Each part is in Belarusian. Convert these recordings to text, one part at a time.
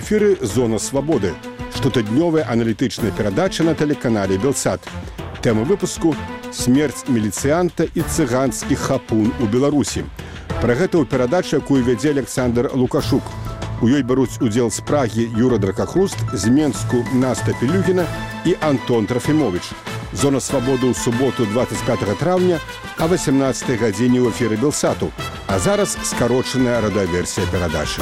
эфіры «Зона свабоды», штотыднёвая аналітычная перадача на тэлеканале «Белсат». Тэма выпуску «Смерць міліцыянта і цыганскі хапун у Беларусі». Пра гэта ў перадачы, якую вядзе Александр Лукашук. У ёй бяруць удзел з Прагі Юра Дракахруст, з Менску Наста Пелюгіна і Антон Трафімович. «Зона свабоды» ў суботу 25 траўня а 18 гадзіне ў эфіры «Белсату». А зараз скарочаная радыёверсія перадачы.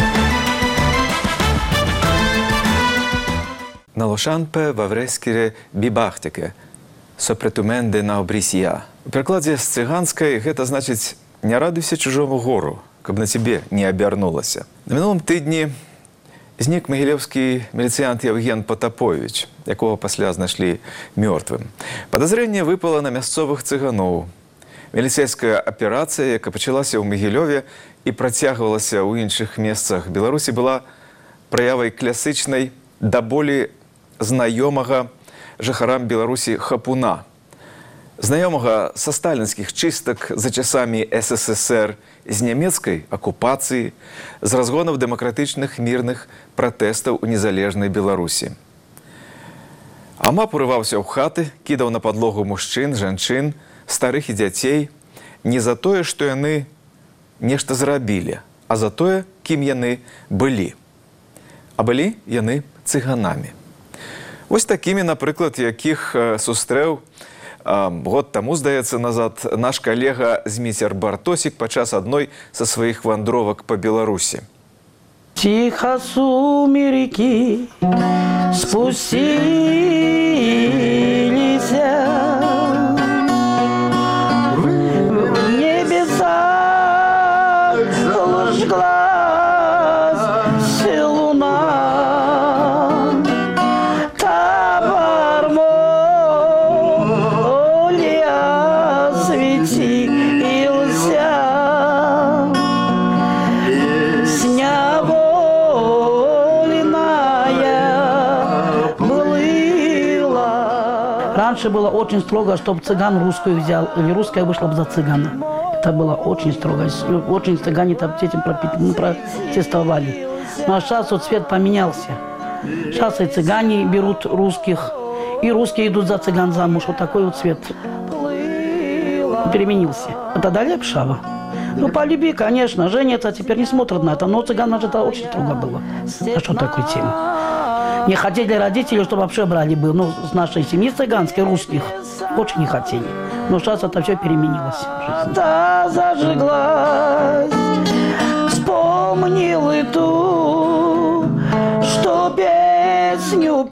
Налошанпе ваврескіре бібахтяке, сопретуменде на обрісія. У перакладзе з цыганскай гэта значыць «не радуйся чужому гору, каб на цябе не абярнулася». На мінулым тыдні знік магілёўскі міліцыянт Евген Потапович, якога пасля знайшлі мёртвым. Падазрэнне выпала на мясцовых цыганоў. Міліцэйская аперацыя, якая пачалася ў Магілёве і працягвалася ў іншых месцах Беларусі, была праявай класычнай да болі знаёмага жыхарам Беларусі хапуна. Знаёмага са сталінскіх чыстак за часамі СССР, з нямецкай акупацыі, з разгонаў дэмакратычных мірных пратэстаў у незалежнай Беларусі. Амап урываўся ў хаты, кідаў на падлогу мужчын, жанчын, старых і дзяцей, не за тое, што яны нешта зрабілі, а за тое, кім яны былі. А былі яны цыганамі. Вось такімі, напрыклад, якіх сустрэў год таму, здаецца, назад наш калега Зміцер Бартосік падчас адной са сваіх вандровак па Беларусі. Тихо сумерки спустились в небесах, зажглась луна. Раньше было очень строго, чтобы цыган русскую взял, или русская вышла бы за цыгана. Это было очень строго. Очень цыгане там этим протестовали. Ну а сейчас вот цвет поменялся. Сейчас и цыгане берут русских, и русские идут за цыган замуж. Вот такой вот цвет переменился. Это далее Пшава. Ну, по любви, конечно, женятся, теперь не смотрят на это. Но цыган это очень строго было. А что такой тема? Не хотели родители, чтобы вообще брали бы, ну, с нашей семьи цыганской, русских. Очень не хотели. Но сейчас это все переменилось. Да, зажиглась, вспомнил и ту, что песню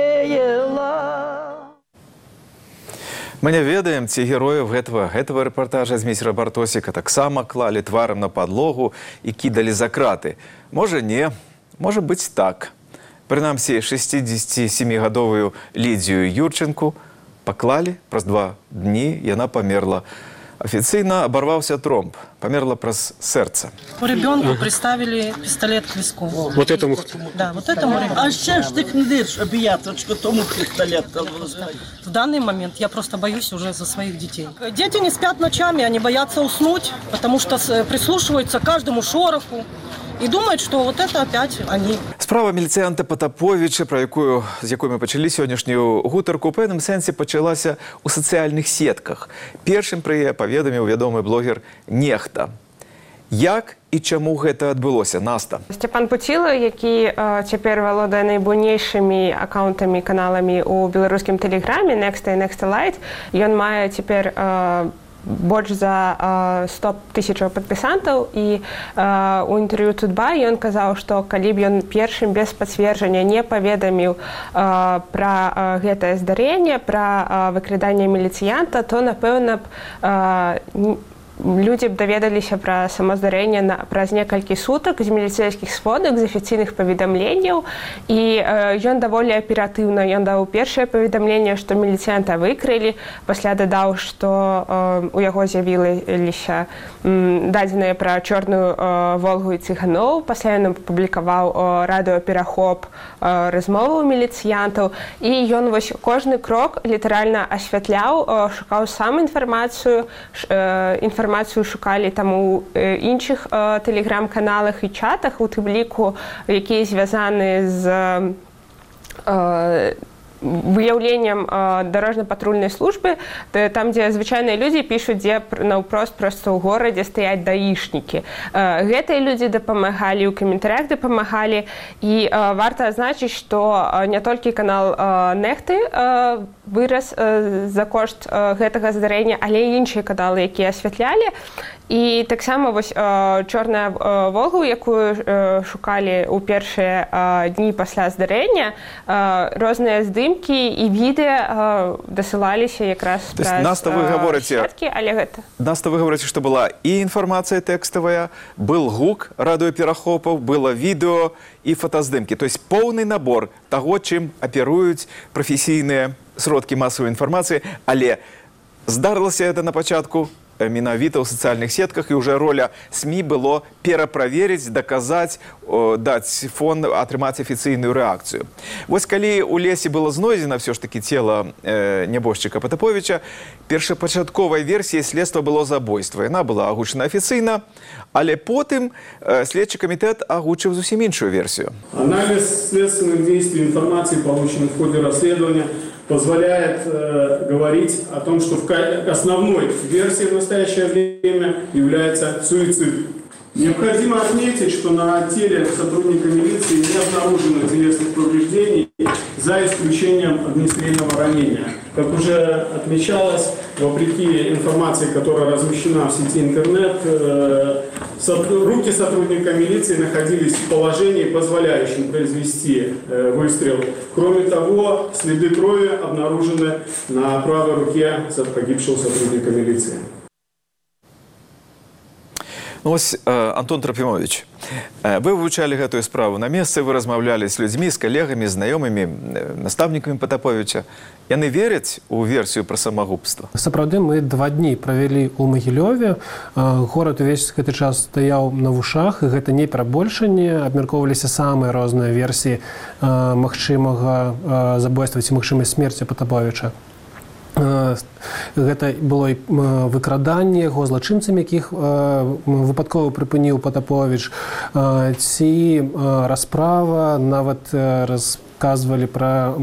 пела. Мы не ведаем, ці героев гэтага рэпартажа Зміцера Бартосіка таксама клалі тварам на падлогу і кідалі за краты. Можа не, можа быць так. Прынамсі, 67-гадовую Лідзію Юрченку паклалі, праз 2 дні яна памерла. Афіцыйна абарваўся тромб, памерла праз сэрца. У ребенку приставили пистолет к виску. Вот этому? Да, вот этому ребенку. А ще ж ти книдиш, об'яточку, тому пістолет. В данный момент я просто боюсь уже за своих детей. Дети не спят ночами, они боятся уснуть, потому что прислушиваются к каждому шороху. І думають, що вот это опять они. Справа міліцыянта Потаповича, з якой ми почали сьогоднішню гутарку, у певному сенсі почалася у соціальних сетках. Першим про яе паведаміў вядомы блогер Нехта. Як і чаму гэта адбылося, Наста? Степан Пуціла, які цяпер валодае найбуйнейшымі аккаунтамі, каналамі ў беларускім тэлеграме, Nexta і Nexta Lite, ён мае цяпер больш за 100 тысячаў падпісантаў, і у інтэрв'ю Тутбай ён казаў, што калі б ён першым без пацверджання не паведаміў пра гэтае здарэнне, пра выкраданне міліцыянта, то, напэўна б людзі б даведаліся пра само здарэнне праз некалькі сутак з міліцэйскіх сводак, з афіцыйных паведамленняў, і ён даволі аператыўна. Ён даў першае паведамленне, што міліцыянта выкрылі, пасля дадаў, што у яго з'явіліся дадзеныя пра чорную Волгу і цыганоў, пасля ён апублікаваў радыёперахоп размоваў міліцыянтаў, і ён вось кожны крок літаральна асвятляў, шукаў сам інфармацыю інфармацію шукалі там у інших телеграм-каналах і чатах, у тим ліку, які зв'язані з выяўленнем дарожна-патрульнай службы, там, дзе звычайныя людзі пішуць, дзе наўпрост проста ў горадзе стаяць даішнікі. Гэтыя людзі дапамагалі, у каментарях дапамагалі, і варта адзначыць, што не толькі канал Нехты вырас за кошт гэтага здарэння, але і іншыя каналы, якія асвятлялі. І таксама вось чорная Волга, якую шукалі ў першыя дні пасля здарэння, розныя здымкі і відэа дасылаліся якраз праз сеткі, але гэта... Наста вы говорите, што была і інфармацыя тэкставая, был гук радыёперахопаў, было відэо і фотаздымкі. То есть поўны набор таго, чым аперуюць прафесійныя сродкі масавай інфармацыі, але здарылася гэта на пачатку менавіта ў сацыяльных сетках, і ўжо роля СМІ было пераправерыць, даказаць, даць фон, атрымаць афіцыйную рэакцыю. Вось калі ў лесе было знойдзена ўсё ж такі цела нябожчыка Патаповіча, першапачатковай версіяй следства было забойства. Яна была агучана афіцыйна, але потым следчы камітэт агучыў зусім іншую версію. Анализ следственных действий информации, полученной в ходе расследования, позволяет говорить о том, что основной версией в настоящее время является суицид. Необходимо отметить, что на теле сотрудника милиции не обнаружено телесных повреждений, за исключением огнестрельного ранения. Как уже отмечалось, вопреки информации, которая размещена в сети интернет, руки сотрудника милиции находились в положении, позволяющем произвести выстрел. Кроме того, следы крови обнаружены на правой руке погибшего сотрудника милиции. Ну, ось, Антон Трофимович, вы вывучалі гэтую справу на месцы, вы размаўлялі з людзьмі, з калегамі, знаёмымі, настаўнікамі Патаповіча. Яны вераць у версію пра самагубства? Сапраўды, мы 2 дні правялі ў Магілёве. Горад увесь гэты час стаяў на вушах, і гэта не перабольшанне. Абмяркоўваліся самыя розныя версіі магчымага забойства ці магчымай смерці Патаповіча. Гэта было і выкраданне яго злачынцамі, якіх выпадкова прыпыніў Патаповіч, ці расправа, нават расказвалі пра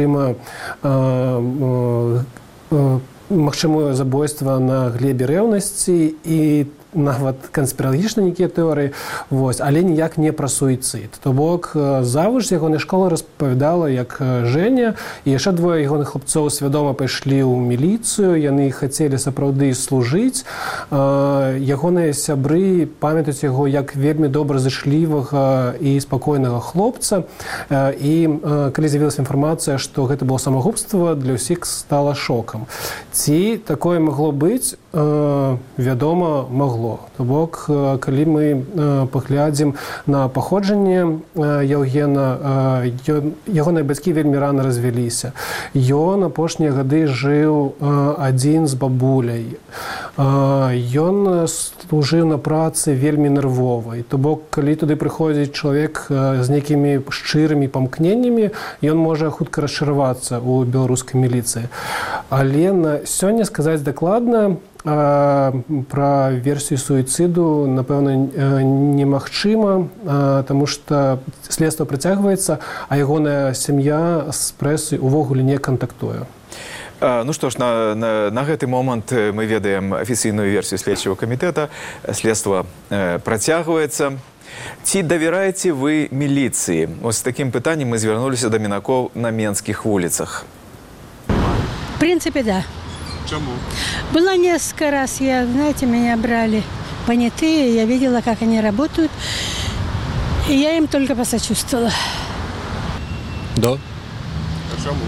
магчымае забойства на глебе рэўнасці і нават канспіралагічныя нейкія тэорыі, але ніяк не пра суіцыд. То бок завуч з ягонай школы распавядала, як Жэня і яшчэ 2 ягоных хлопцоў свядома пайшлі ў міліцыю, яны хацелі сапраўды служыць. Ягоныя сябры памятаюць яго як вельмі добра зычлівага і спакойнага хлопца. І калі з'явілася інфармацыя, што гэта было самагубства, для ўсіх стала шокам. Ці такое магло быць? Вядома, магло. То бок, калі мы паглядзім на паходжанне Яўгена, ягоныя бацькі вельмі рана развяліся. Ён апошнія гады жыў адзін з бабуляй. Ён служыў на працы вельмі нервовай. То бок, калі туды прыходзіць чалавек з нейкімі шчырымі памкненнямі, ён можа хутка расчаравацца ў беларускай міліцыі. Але на сёння сказаць дакладна пра версію суіцыду, напэўна, немагчыма, таму што следства працягваецца, а ягоная сям'я з прэсай увогуле не кантактуе. Ну што ж, на гэты момант мы ведаем афіцыйную версію следчага камітэта. Следства працягваецца. Ці давяраеце вы міліцыі? Ось з такім пытаннем мы звярнуліся да мінакоў на менскіх вуліцах. В принципе, да. Чему? Было несколько раз, меня брали понятые, я видела, как они работают, и я им только посочувствовала. Да. Почему?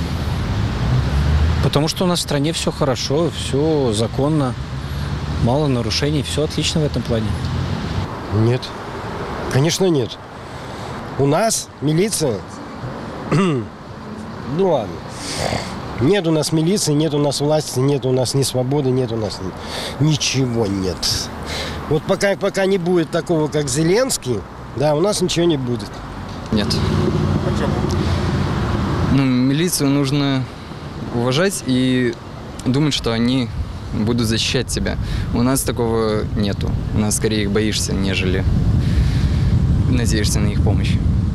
Потому что у нас в стране все хорошо, все законно, мало нарушений, все отлично в этом плане. Нет. Конечно, нет. У нас милиция... Ну ладно. Нет у нас милиции, нет у нас власти, нет у нас ни свободы, нет у нас ничего нет. Вот пока не будет такого, как Зеленский, да, у нас ничего не будет. Нет. Милицию нужно уважать и думать, что они будут защищать тебя. У нас такого нету. У нас скорее их боишься, нежели надеешься на их помощь.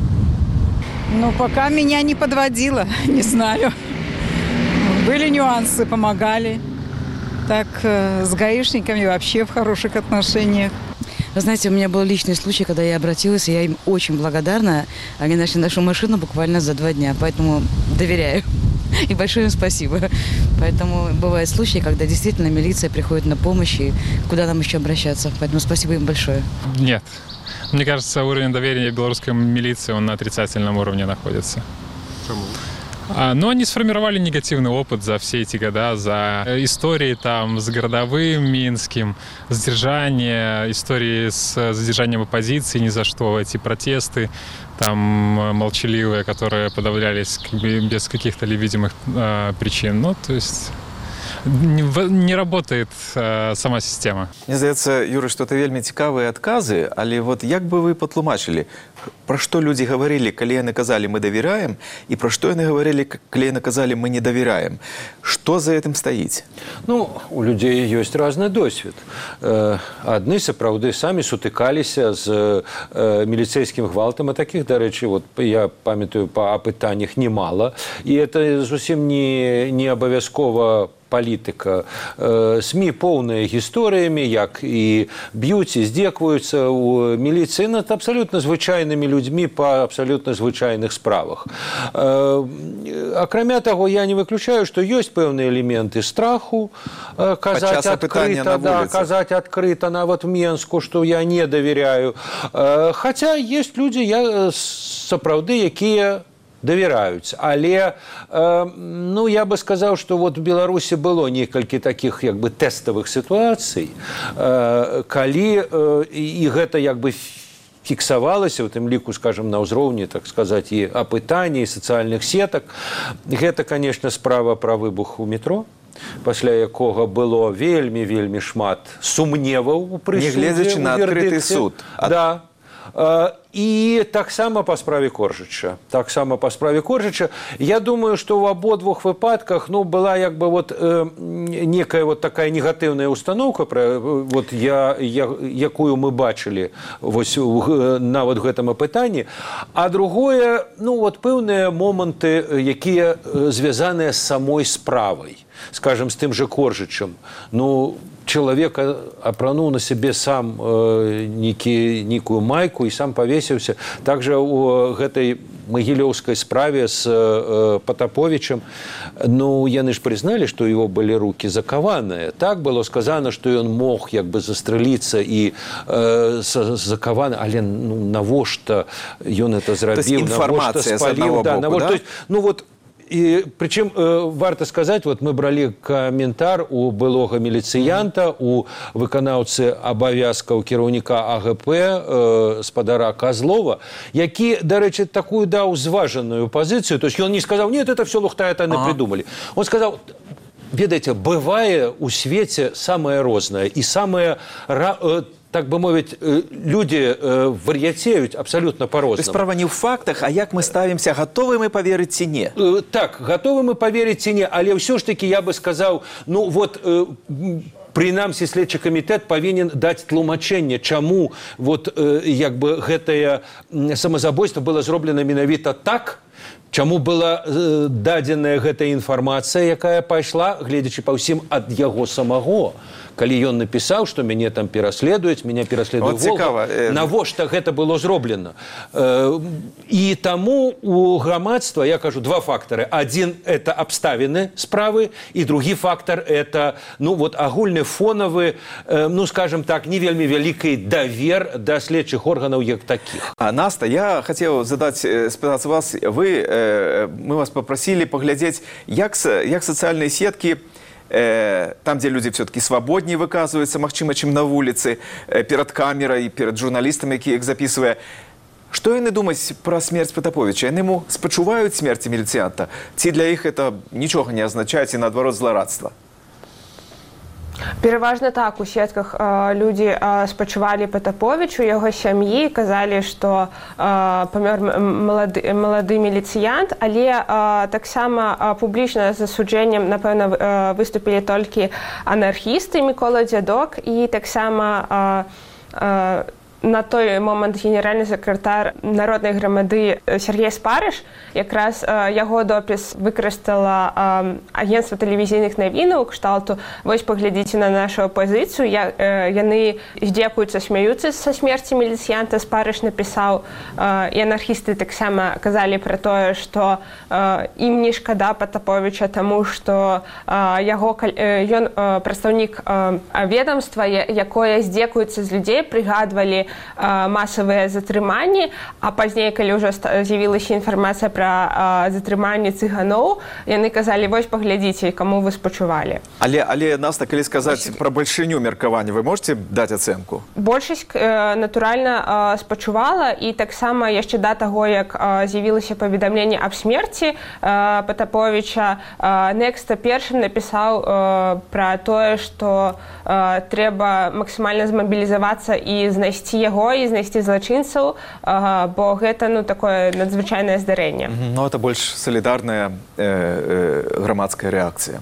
Ну, пока меня не подводило, не знаю. Были нюансы, помогали. Так, с гаишниками вообще в хороших отношениях. Вы знаете, у меня был личный случай, когда я обратилась, и я им очень благодарна. Они нашли нашу машину буквально за 2 дня, поэтому доверяю. И большое им спасибо. Поэтому бывают случаи, когда действительно милиция приходит на помощь, и куда нам еще обращаться. Поэтому спасибо им большое. Нет. Мне кажется, уровень доверия белорусской милиции, он на отрицательном уровне находится. Почему? Но они сформировали негативный опыт за все эти года, за истории там с городовым Минским, задержание, истории с задержанием оппозиции ни за что, эти протесты там молчаливые, которые подавлялись без каких-то видимых причин. Ну, то есть не работает сама система. Мне здаецца, Юрый, што это вельмі цікавыя адказы, але вот як бы вы патлумачылі, пра што людзі гаварылі, калі яны казалі мы давяраем, і пра што яны гаварылі, калі яны казалі мы не давяраем. Што за гэтым стаіць? Ну, у людзей ёсць разны досвед. Адны сапраўды самі сутыкаліся з міліцэйскім гвалтам, а такіх, дарэчы, вот я памятаю па апытаннях немало, і это зусім не абавязкова палітыка. СМІ поўныя гісторыямі, як і б'юць і здзекваюцца ў міліцыі над абсалютна звычайнымі людзьмі па абсалютна звычайных справах. Акрамя таго, я не выключаю, што ёсць пэўныя элементы страху, казаць адкрыта, нават в Менску, што я не давяряю. Хаця ёсць людзі, сапраўды, якія давяраюць. Але, ну, я бы сказаў, што вот в Беларусі было некалькі такіх, як бы, тэставых сітуацый, калі і гэта, як бы, фіксавалася, у тым ліку, скажем, на ўзроўні, так сказаць, і апытання, і сацыяльных сетак. Гэта, конечно, справа пра выбух у метро, пасля якога было вельмі шмат сумневаў у прысудзе, нягледзячы на адкрыты суд. Да. І таксама па справе Коржыча. Я думаю, што ў абодвух выпадках, ну, была як бы вот некая вот такая негатыўная установка, вот якую мы бачылі вось нават в гэтым апытанні, а другое, ну, вот пэўныя моманты, якія звязаныя з самой справай, скажем, з тым же Коржычам. Ну, человек апрануў на себе сам некую майку и сам повесился. Также у гэтай магілёўскай справе с Потаповичем, ну, яны ж признали, что его были руки закованы. Так было сказано, что он мог як бы застрелиться и закованы, але ну, навошта ён это зрабіў, навошта спаліў. Да, да? То есть, ну вот, і прычым варта сказаць, вот мы бралі каментар у былога міліцыянта, у выканаўцы абавязкаў кіраўніка АГП спадара Козлова, які, дарэчы, такую даў зважаную пазіцыю. То есть ён не сказаў: нет, это все лухта, это они придумали. Он сказал: ведаеце, бывае у свеце самае рознае і самае, так бы мовіць, люди вар'яцеюць абсолютно по-рознаму. То есть справа не ў фактах, а як мы ставімся, гатовы мы поверыць ці не? Так, гатовы мы поверыць ці не, але ўсё ж таки я бы сказаў, ну вот, прынамсі следчы камітэт павінен даць тлумачэнне, чаму вот як бы гэтае самазабойства было зроблена менавіта так, чаму была дадзеная гэтая інфармацыя, якая пайшла, гледзячы па ўсім, ад яго самого. Калі ён напісаў, што мяне там пераследуюць, меня пераследуе Волга, навошта гэта было зроблена. І таму у грамадства, я кажу, два фактары. Адзін – это абставіны справы, і другі фактар – это, ну, вот, агульны фонавы, ну, скажем так, не вельмі вялікий давер да следчых органаў як такіх. Наста, я хацеў спытацца вас, мы вас попросили поглядзець, як сацыяльныя сеткі, там, где люди все-таки свободнее выказываются, магчыма, чым на вуліцы, перед камерой, перед журналистами, які их записывае. Што яны думаюць пра смерць Потаповича? Яны ему спачуваюць смерці міліцыянта? Ці для іх это нічога не азначае, ці наадварот зларадства? Пераважна так, у сетках людзі спачувалі Патаповічу, яго сям'і, казалі, што памёр малады міліцыянт, але таксама публічна з асуджэннем, напэўна, выступілі толькі анархісты Мікола Дзядок і таксама на той момант генеральны сакратар народнай грамады Сергей Спарыш, якраз яго допіс выкарыстала агенцтва тэлевізійных навінаў кшталту «Вось паглядзіце на нашу апазіцыю». Яны здзекуюцца, смяюцца са смерці міліцыянта. Спарыш напісаў, і анархісты таксама казалі пра тое, што ім не шкада Патаповіча, таму што ён прадстаўнік ведамства, якое здзекуецца з людзей, прыгадвалі масавыя затрыманні, а пазней, калі ўжо з'явілася інфармацыя пра затрыманні цыганоў, яны казалі, вось паглядзіце, каму вы спачувалі. Але, Наста, калі сказаць пра бальшыню меркавання, вы можете даць ацэнку? Большасць, натуральна, спачувала, і таксама яшчэ да таго, як з'явілася паведамленне аб смерці Патаповіча, Некста першым напісаў пра тое, што трэба максімальна змабілізавацца і знайсці яго, і знайсці злачынцаў, бо гэта, такое надзвычайнае здарэнне. Это больш салідарная грамадская рэакцыя.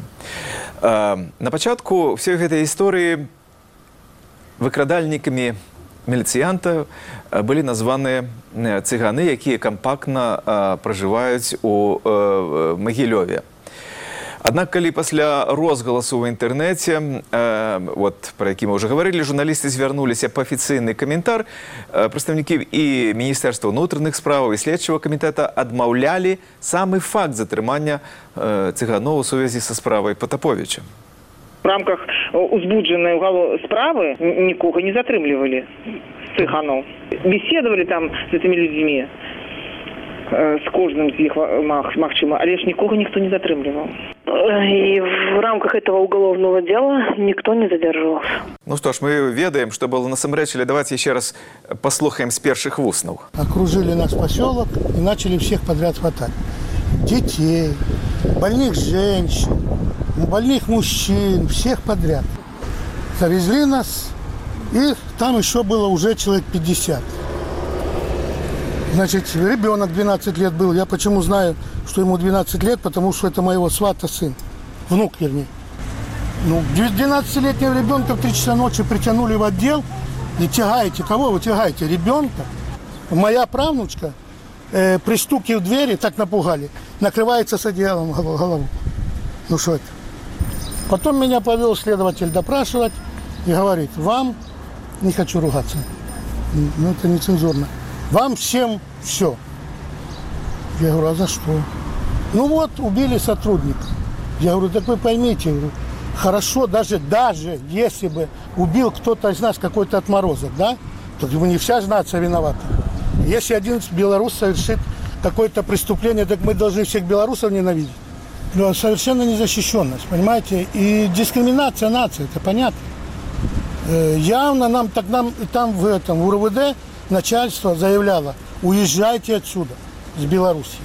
На пачатку всей гэтай гісторыі выкрадальнікамі міліцыянта былі названыя цыганы, якія кампактна пражываюць у Магілёве. Аднак, калі пасля розгаласу ў інтэрнэце, пра які мы ўжо гаварылі, журналісты звярнуліся па афіцыйны каментар, прадстаўнікі і Міністэрства ўнутраных справаў, і следчага камітэта адмаўлялі самы факт затрымання цыганоў у сувязі са справай Патаповіча. В рамках узбуджанай справы нікога не затрымлівалі цыганоў. Беседовали там з гэтымі людзьмі, з кожным з іх, магчыма, але ж нікога ніхто не затрымліваў. И в рамках этого уголовного дела никто не задерживался. Ну что ж, мы ведаем, что было насамрэч, але давайте еще раз послухаем с первых вуснаў. Окружили наш поселок и начали всех подряд хватать. Детей, больных женщин, больных мужчин, всех подряд. Завезли нас, и там еще было уже человек 50. Значит, ребенок 12 лет был. Я почему знаю, что ему 12 лет? Потому что это моего свата сын. Внук, вернее. 12-летнего ребенка в 3 часа ночи притянули в отдел. И тягаете. Кого вы тягаете? Ребенка. Моя правнучка при стуке в двери, так напугали, накрывается с одеялом голову. Ну что это? Потом меня повел следователь допрашивать и говорит, вам, не хочу ругаться, это нецензурно, вам всем все. Я говорю, а за что? Убили сотрудника. Я говорю, так вы поймите, хорошо, даже если бы убил кто-то из нас какой-то отморозок, да, то не вся нация виновата. Если один белорус совершит какое-то преступление, так мы должны всех белорусов ненавидеть. Совершенно незащищенность, понимаете? И дискриминация нации, это понятно. Явно нам там в УРВД начальство заявляло, уезжайте отсюда, с Белоруссии.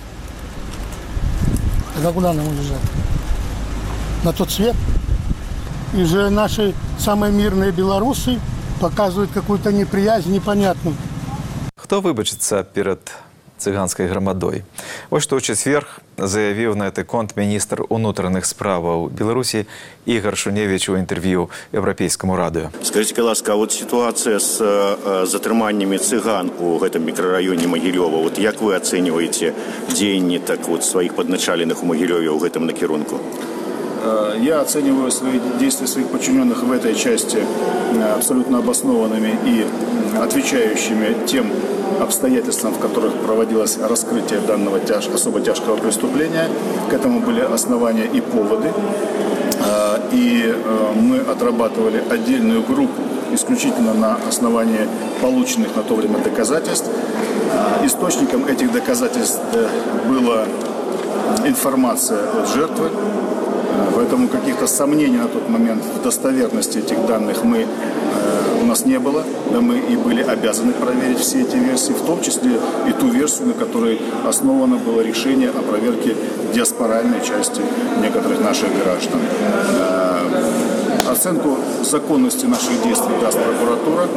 Тогда куда нам уезжать? На тот свет? И же наши самые мирные белорусы показывают какую-то неприязнь непонятную. Хто выбачыцца перад цыганскай грамадой? Вось што ў чацвер заявіў на гэты конт міністр унутраных справаў Беларусі Ігор Шуневіч у інтэрв'ю Еўрапейскаму радыё. Скажите, ласка, вот ситуация с затрыманнями цыган у гэтым микрорайоне Могилёва, вот як вы оцениваете дзеянні своих подначаленных у Могилёве у гэтым накірунку? Я оцениваю действия своих подчиненных в этой части абсолютно обоснованными и отвечающими тем обстоятельствам, в которых проводилось раскрытие данного особо тяжкого преступления. К этому были основания и поводы. И мы отрабатывали отдельную группу исключительно на основании полученных на то время доказательств. Источником этих доказательств была информация от жертвы. Поэтому каких-то сомнений на тот момент в достоверности этих данных у нас не было. Да, мы и были обязаны проверить все эти версии, в том числе и ту версию, на которой основано было решение о проверке диаспоральной части некоторых наших граждан. Оценку законности наших действий даст прокуратура.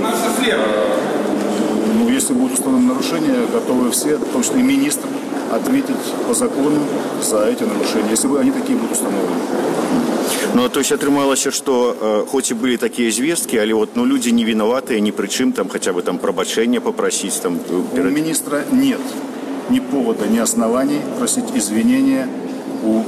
Ну, если будут установлены нарушения, готовы все, в том числе и министр, ответить по закону за эти нарушения, если они такие будут установлены. Ну, то есть атрымалася, что хоть и были такие звестки, але вот, ну, люди не виноватые, ни при чем, там, хотя бы там пробачения попросить. Там, у министра нет ни повода, ни оснований просить извинения у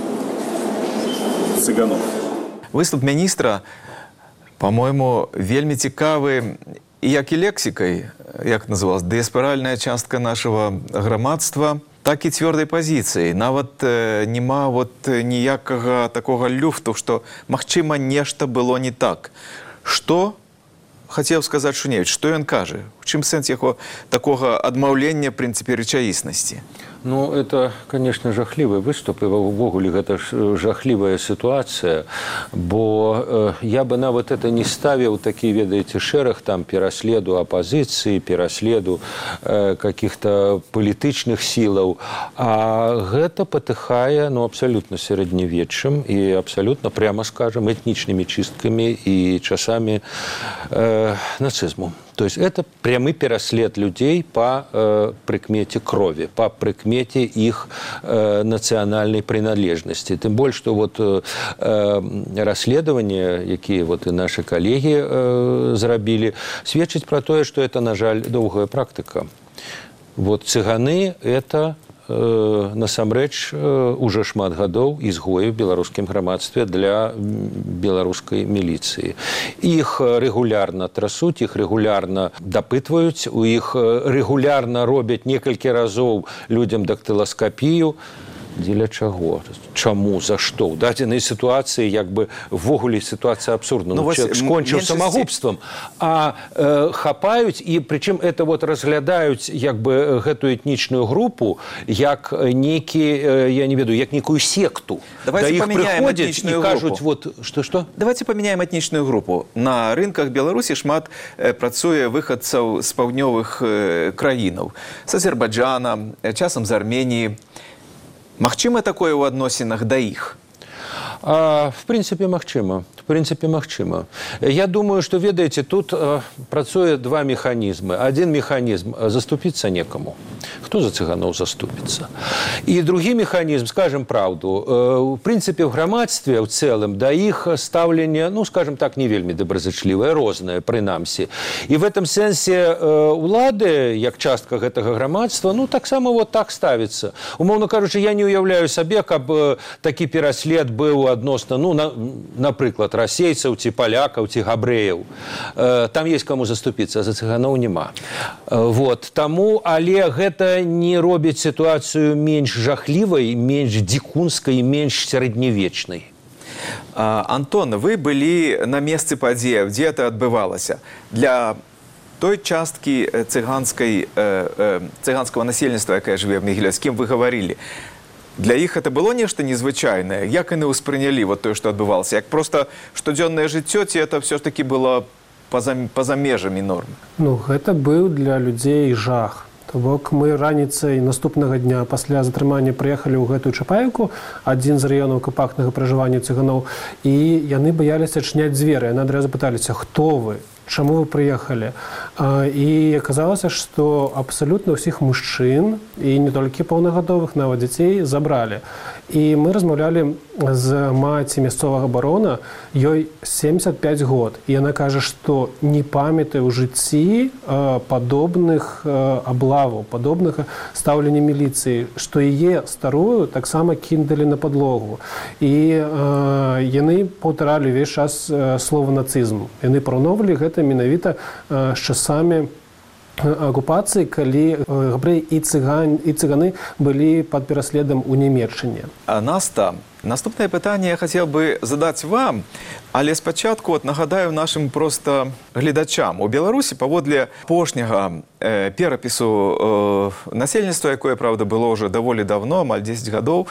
цыганов. Выступ міністра, по-моему, вельмі цікавы як і лексікай, як называлась, дыяспаральная частка нашего грамадства, так і цвёрдай пазіцыі. Нават нема вот ніякага такога люфту, што, магчыма, нешта было не так. Што хацеў сказаць Шуневіч, што ён кажа? У чым сэнс яго такога адмаўлення, в прынцыпе, рэчаіснасці? Ну, это, конечно, жахливый выступ, и увогуле это жахливая ситуация, бо я бы нават это не ставил такие, ведаете, шэраг там пераследу оппозиции, пераследу каких-то политичных силаў, а гэта патыхае, ну, абсолютно сярэднявеччам и абсолютно, прямо скажем, этничными чистками и часами нацизму. То есть это прямой пераслед людей по прикмете крови, по прикмете их национальной принадлежности. Тем более, что вот расследования, якія вот и наши коллеги зрабілі, сведчаць про то, что это, на жаль, доўгая практика. Вот цыганы – это насамрэч уже шмат гадоў изгоі в беларускім грамадстве для беларускай міліцыі. Іх регулярна трасуць, іх регулярна дапытваюць, у іх регулярна робяць некалькі разоў людям дактыласкапію. Дзеля чаго? Чаму? За што? У дадзенай сітуацыі як бы ввогуле сітуацыя абсурдна. Ну, человек скончыў самагубствам, а хапаюць, і прычым это вот разглядаюць як бы гэтую этнічную групу як нейкі, я не ведаю, як некую секту. Давайте да поменяем этничную группу. Кажуць, вот, что? Давайте поменяем этничную группу. На рынках Беларусі шмат працуе выхадцаў з паўднёвых краінаў. З Азербайджана, часам з Арменіі. Магчыма такое ў адносінах да іх? В принципе, магчыма. В принципе, магчыма. Я думаю, что, ведаеце, тут працуе два механизмы. Один механизм – заступиться некому. Кто за цыганов заступится? И другой механизм, скажем правду, в принципе, в грамадстве в целом да іх стаўленне, ну, скажем так, не вельмі добразычлівае, рознае, прынамсі. И в этом сенсе улады, як частка гэтага грамадства, ну, таксама вот так ставится. Умоўно кажучы, я не уяўляю сабе, каб такі пераслед быў адносна, ну, напрыклад, расейцаў, ці палякаў, ці габрэяў. Там есть кому заступиться, а за цыганоў няма. Вот. Таму, але гэта не робіць сітуацыю менш жахлівай, менш дзікунскай, менш сярэднявечнай. Антон, вы былі на месцы падзеяў, дзе это адбывалася. Для той часткі цыганскага насельніцтва, якая жыве в Мігілёве, з кім вы гаварылі, для іх это было нешта незвычайнае? Як яны ўспрынялі вот тое, што адбывалася? Як просто штодзённае жыццё, ці это все ж таки было па-за межамі норм? Ну, гэта быў для людзей жах. То бок мы раніцай наступнага дня пасля затрымання прыехалі ў гэтую Чапаевку, адзін з раёнаў кампактнага пражывання цыганоў, і яны баяліся адчыняць дзверы. Яны адразу пыталіся: хто вы? Чаму вы прыехалі? І аказалася, што абсалютна ўсіх мужчын, і не толькі паўнагадовых, нават дзяцей, забралі. І мы размаўлялі з маці мясцовага барона, ёй 75 год. І яна кажа, што не памятае ў жыцці падобных аблаваў, падобных стаўлення міліцыі, што яе старую таксама кіндалі на падлогу. І яны паўтаралі ўвесь час слова нацызм. Яны параўноўвалі гэта менавіта з часамі оккупации, калі габрэі і цыганы былі пад пераследам у Нямецчыне. Наста, наступнае пытанне я хацеў бы задаць вам, але спачатку нагадаю нашым проста гледачам. У Беларусі паводле апошняга перапісу насельніцтва, якое, правда, было ўжо даволі давно, амаль 10 гадоў,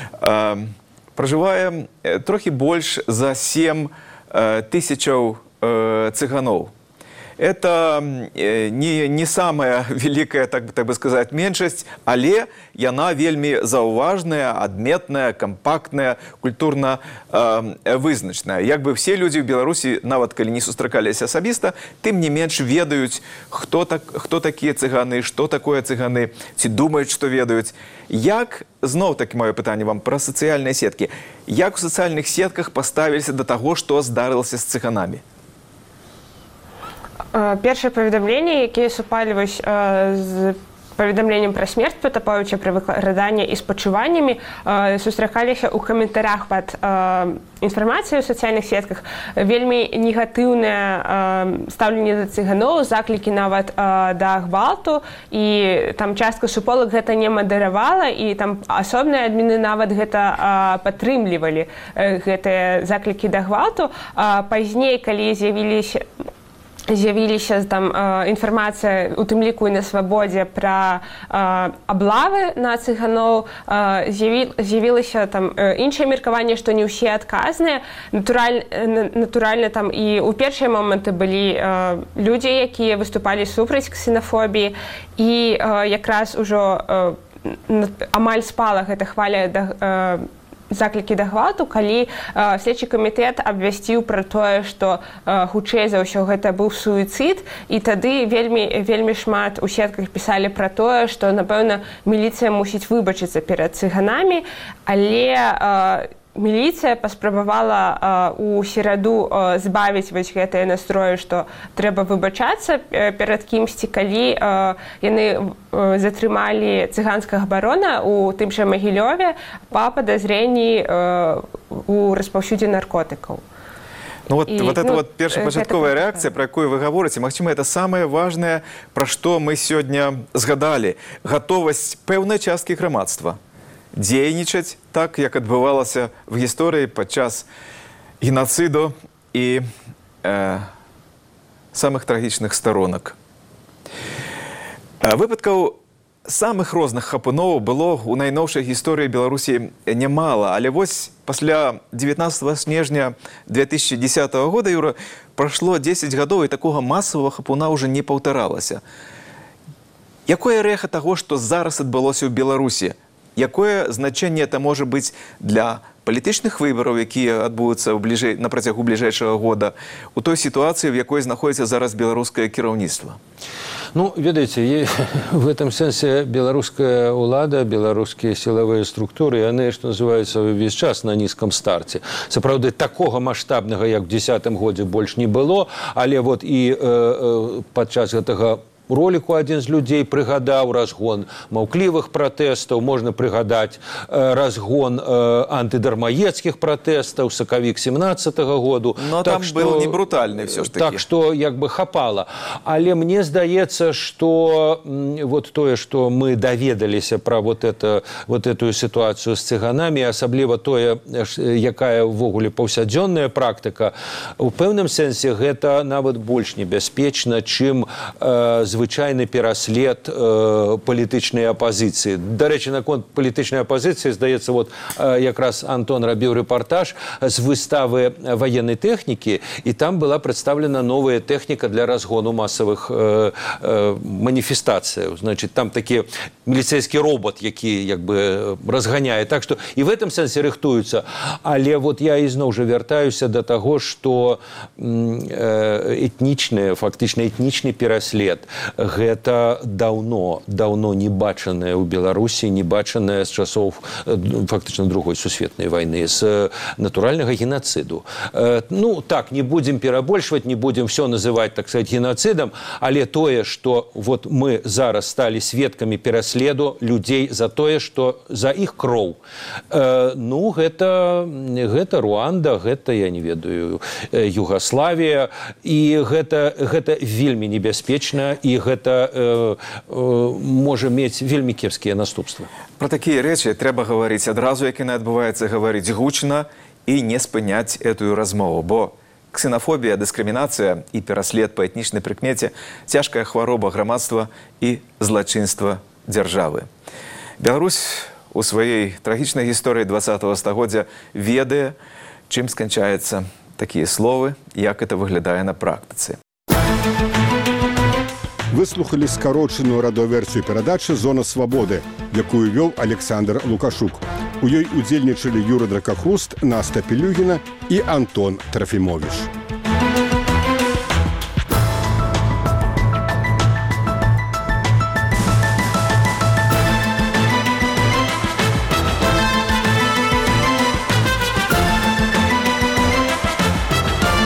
пражывае трохі больш за 7 тысячаў цыганоў. это не самая великая, так бы сказать, меншасць, але яна вельмі заўважная, адметная, кампактная, культурна вызначная. Як бы все людзі ў Беларусі, нават калі не сустракаліся асабіста, тым не менш ведаюць, хто такія цыганы, што такое цыганы, ці думаюць, што ведаюць. Як, зноў-такі маё пытанне вам пра сацыяльныя сеткі, як у сацыяльных сетках паставіліся да таго, што здарылася з цыганамі? Першыя паведамленні, якія супальваюць з паведамленнем пра смерць Патапавіча, пра выкладанне і спачуваннямі, сустракаліся ў каментарях пад інфармацыяй у сацыяльных сетках. Вельмі негатыўнае стаўленне да цыганоў, заклікі нават да гвалту, і там частка суполак гэта не мадэравала, і там асобныя адміны нават гэта падтрымлівалі, гэтыя заклікі да гвалту. Пазней, калі з'явіліся там інфармацыя, у тым ліку і на Свабодзе, пра аблавы на цыганоў, з'явілася там іншае меркаванне, што не ўсе адказныя. Натуральна, там і ў першыя моманты былі людзі, якія выступалі супраць ксенафобіі, і якраз ужо амаль спала гэта хваля заклікі да гвалту, калі следчы камітэт абвясціў пра тое, што хутчэй за ўсё гэта быў суіцыд, і тады вельмі шмат у сетках пісалі пра тое, што, напэўна, міліцыя мусіць выбачыцца перад цыганамі, але міліцыя паспрабавала ў сераду збавіць вось гэтыя настроі, што трэба выбачацца перад кімсьці, калі яны затрымалі цыганскага барона ў тым жа Магілёве па падазрэнні ў распаўсюдзе наркотыкаў. Ну вот эта вот першапачатковая рэакцыя, пра якую вы гаворыце, магчыма, это самае важнае, пра што мы сёння згадалі. Гатовасць пэўнай часткі грамадства дзейнічаць так, як адбывалася в гісторыі падчас геноциду і самых трагічных сторонак. Выпадкаў самых розных хапуноў было ў найноўшай гісторыі Беларусі нямала, але вось пасля 19 снежня 2010 года, Юра, прайшло 10 гадоў, і такога масавага хапуна ўжо не паўтаралася. Якое рэха таго, што зараз адбылося ў Беларусі? Якое значэнне это можа быць для палітычных выбараў, якія адбудуцца на працягу бліжэйшага года, у той сітуацыі, в якой знаходзіцца зараз беларускае кіраўніцтва? Ну, ведаеце, в этом сэнсе беларуская ўлада, беларускія сілавыя структуры, яны, што называецца, увесь час на нізкім старце. Сапраўды, такога маштабнага, як у 10-м годзе, больш не было, але вот і падчас гэтага ролику адзін з людзей прыгадаў разгон маўклівых пратэстаў, можна прыгадаць разгон антыдармаедскіх пратэстаў, сакавік 17-го году. Но там был не брутальны все ж таки. Так што як бы хапала. Але мне здаецца, што вот тое, што мы даведаліся пра вот эту сітуацыю з цыганамі, асабліва тое, якая ўвогуле паўсядзённая практыка, у пэўным сэнсе гэта нават больш небяспечна, чым звычайны пераслед палітычнай апазіцыі. Дарэчы, наконт палітычнай апазіцыі, здаецца, вот якраз Антон рабіў рэпартаж з выставы ваеннай тэхнікі, і там была прадстаўлена новая тэхніка для разгону масавых маніфестацыяў. Значит, там такі міліцэйскі робот, які як бы разганяе. Так што і в этом сэнсе рыхтуюцца. Але вот я ізноў жа вяртаюся да таго, што фактычна этнічны пераслед гэта даўно не бачанае ў Беларусі, не бачанае з часоў фактычна другой сусветнай вайны, з натуральнага геноциду. Ну, так, не будзем перабольшваць, не будзем все называць, так сказать, геноцидам, але тое, што вот мы зараз сталі сведкамі пераследу людзей за тое, што за іх кроў. Ну, гэта Руанда, гэта, я не ведаю, Югаславія, і гэта вельмі небяспечна, і гэта можа мець вельмі кепскія наступствы. Пра такія рэчы трэба гаварыць адразу, як яна адбываецца, гаварыць гучна і не спыняць этую размову, бо ксенафобія, дыскрымінацыя і пераслед па этнічнай прыкмеце – цяжкая хвароба грамадства і злачынства дзяржавы. Беларусь у сваёй трагічнай гісторыі 20-го стагоддзя ведае, чым сканчаюцца такія словы, як это выглядае на практыцы. Выслухали скарочаную радыёверсію перадачы «Зона свабоды», якую вёл Александр Лукашук. У ёй удзельнічалі Юра Дракахруст, Наста Пелюгіна і Антон Трафімовіч.